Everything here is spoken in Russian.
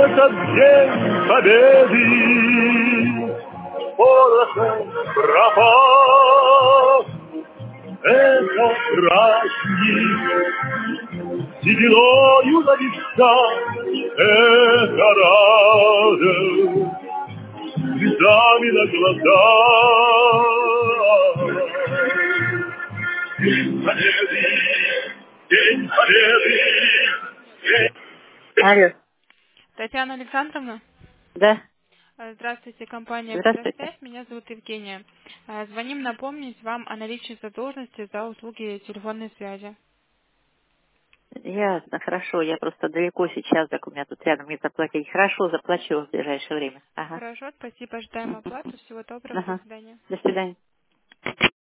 Этот день победы порохом пропал. Это праздник сединою на висках, это радость слезами на глазах. День победы, день победы, день... Алло. Татьяна Александровна? Да. Здравствуйте, компания Здравствуйте. «Экспресс-связь». Меня зовут Евгения. Звоним напомнить вам о наличии задолженности за услуги телефонной связи. Ясно, хорошо. Я просто далеко сейчас, так у меня тут рядом не заплатить. Хорошо, заплачу в ближайшее время. Ага. Хорошо, спасибо, ожидаем оплату. Всего доброго, до Ага. свидания. До свидания.